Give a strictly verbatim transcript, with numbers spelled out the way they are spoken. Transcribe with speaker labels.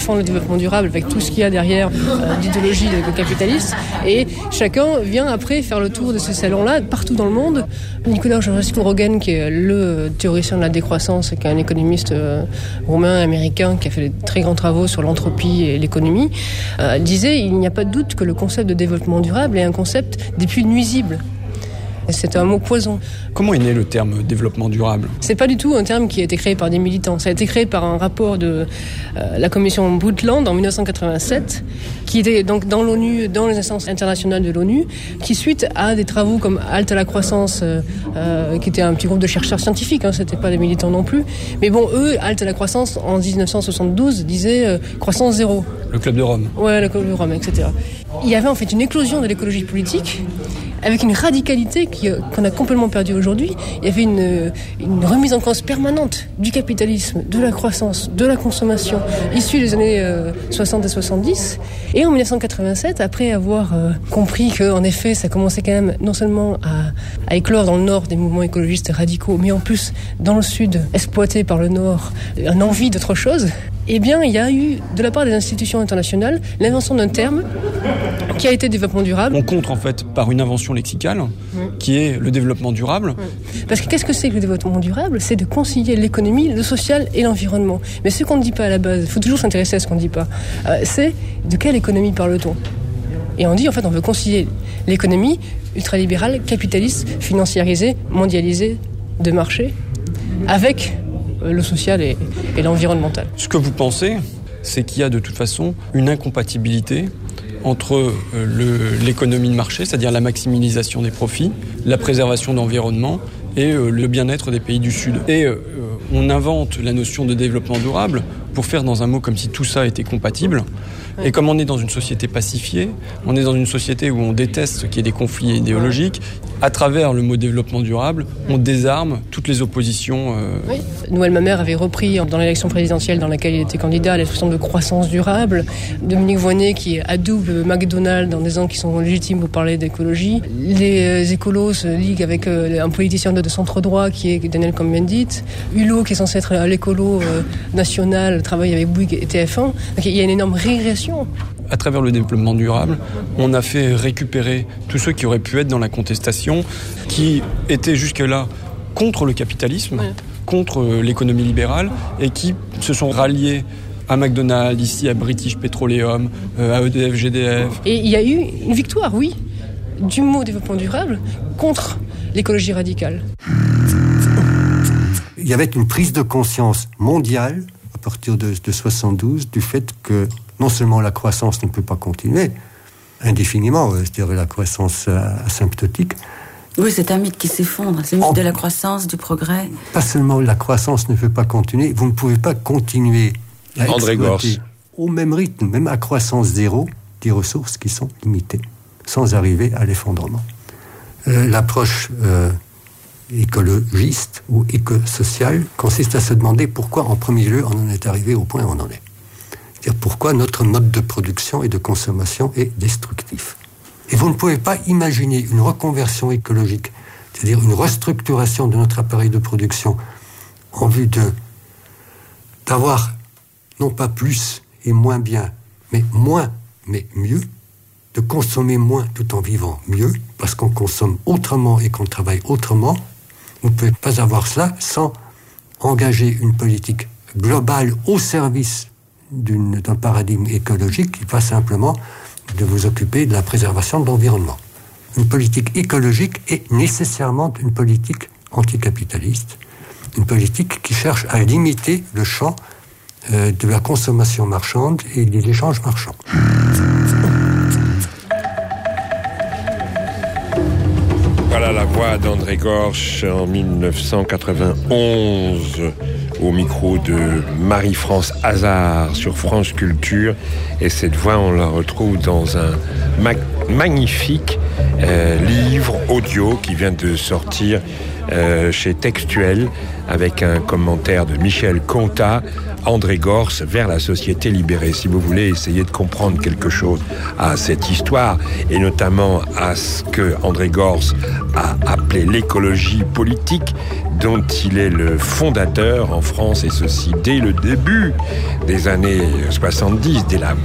Speaker 1: défendre le développement durable avec tout ce qu'il y a derrière euh, d'idéologie capitaliste. Et chacun vient après faire le tour de ces salons-là partout dans le monde. Nicolas Rogan, qui est le théoricien de la décroissance, qui est un économiste euh, roumain, américain, qui a fait de très grands travaux sur l'entropie et l'économie, euh, disait il n'y a pas de doute que le concept de développement durable est un concept des plus nuisibles. C'est un mot poison.
Speaker 2: Comment est né le terme développement durable ?
Speaker 1: C'est pas du tout un terme qui a été créé par des militants. Ça a été créé par un rapport de euh, la commission Brundtland en dix-neuf cent quatre-vingt-sept, qui était donc dans l'ONU, dans les instances internationales de l'ONU, qui suite à des travaux comme Halte à la croissance, euh, euh, qui était un petit groupe de chercheurs scientifiques, hein, c'était pas des militants non plus. Mais bon, eux, Halte à la croissance en dix-neuf cent soixante-douze disaient euh, croissance zéro.
Speaker 2: Le Club de Rome.
Speaker 1: Ouais, le Club de Rome, et cetera. Il y avait en fait une éclosion de l'écologie politique avec une radicalité qui, qu'on a complètement perdue aujourd'hui. Il y avait une, une remise en cause permanente du capitalisme, de la croissance, de la consommation, issue des années euh, soixante et soixante-dix. Et en dix-neuf cent quatre-vingt-sept, après avoir euh, compris qu'en effet, ça commençait quand même non seulement à, à éclore dans le Nord des mouvements écologistes radicaux, mais en plus, dans le Sud, exploité par le Nord, une envie d'autre chose, eh bien, il y a eu, de la part des institutions internationales, l'invention d'un terme qui a été développement durable.
Speaker 2: On contre, en fait, par une invention lexicale, mmh. qui est le développement durable.
Speaker 1: Mmh. Parce que qu'est-ce que c'est que le développement durable ? C'est de concilier l'économie, le social et l'environnement. Mais ce qu'on ne dit pas à la base, il faut toujours s'intéresser à ce qu'on ne dit pas, euh, c'est de quelle économie parle-t-on ? Et on dit, en fait, on veut concilier l'économie ultralibérale, capitaliste, financiarisée, mondialisée, de marché, avec le social et, et l'environnemental.
Speaker 2: Ce que vous pensez, c'est qu'il y a de toute façon une incompatibilité entre euh, le, l'économie de marché, c'est-à-dire la maximisation des profits, la préservation de l'environnement et euh, le bien-être des pays du Sud. Et euh, on invente la notion de développement durable pour faire dans un mot comme si tout ça était compatible. Et comme on est dans une société pacifiée, on est dans une société où on déteste qu'il y ait des conflits idéologiques, à travers le mot développement durable, on désarme toutes les oppositions. Euh...
Speaker 1: Oui. Noël Mamère avait repris dans l'élection présidentielle dans laquelle il était candidat l'expression de croissance durable. Dominique Voynet qui adoube McDonald's en disant qu'ils sont légitimes pour parler d'écologie. Les écolos se liguent avec un politicien de centre droit qui est Daniel Cohn-Bendit. Hulot qui est censé être l'écolo national travaille avec Bouygues et T F un. Donc il y a une énorme régression.
Speaker 2: À travers le développement durable, on a fait récupérer tous ceux qui auraient pu être dans la contestation, qui étaient jusque-là contre le capitalisme, ouais. contre l'économie libérale, et qui se sont ralliés à McDonald's, ici à British Petroleum, à E D F, G D F.
Speaker 1: Et il y a eu une victoire, oui, du mot développement durable contre l'écologie radicale.
Speaker 3: Il y avait une prise de conscience mondiale, à partir de, de soixante-douze, du fait que non seulement la croissance ne peut pas continuer indéfiniment, c'est-à-dire la croissance asymptotique.
Speaker 4: Oui, c'est un mythe qui s'effondre, c'est le mythe en, de la croissance, du progrès.
Speaker 3: Pas seulement la croissance ne peut pas continuer, vous ne pouvez pas continuer à
Speaker 2: André
Speaker 3: exploiter
Speaker 2: Gorz.
Speaker 3: Au même rythme, même à croissance zéro, des ressources qui sont limitées, sans arriver à l'effondrement. Euh, l'approche euh, écologiste ou éco-sociale consiste à se demander pourquoi, en premier lieu, on en est arrivé au point où on en est. C'est-à-dire pourquoi notre mode de production et de consommation est destructif. Et vous ne pouvez pas imaginer une reconversion écologique, c'est-à-dire une restructuration de notre appareil de production en vue de, d'avoir non pas plus et moins bien, mais moins, mais mieux, de consommer moins tout en vivant mieux, parce qu'on consomme autrement et qu'on travaille autrement. Vous ne pouvez pas avoir cela sans engager une politique globale au service D'une, d'un paradigme écologique qui va simplement de vous occuper de la préservation de l'environnement. Une politique écologique est nécessairement une politique anticapitaliste, une politique qui cherche à limiter le champ euh, de la consommation marchande et des échanges marchands.
Speaker 5: Voilà la voix d'André Gorz en dix-neuf cent quatre-vingt-onze au micro de Marie-France Hazard sur France Culture. Et cette voix, on la retrouve dans un mag- magnifique euh, livre audio qui vient de sortir euh, chez Textuel avec un commentaire de Michel Contat, André Gorz vers la société libérée. Si vous voulez essayer de comprendre quelque chose à cette histoire et notamment à ce que André Gorz a appelé l'écologie politique, dont il est le fondateur en France, et ceci dès le début des années soixante-dix, dès la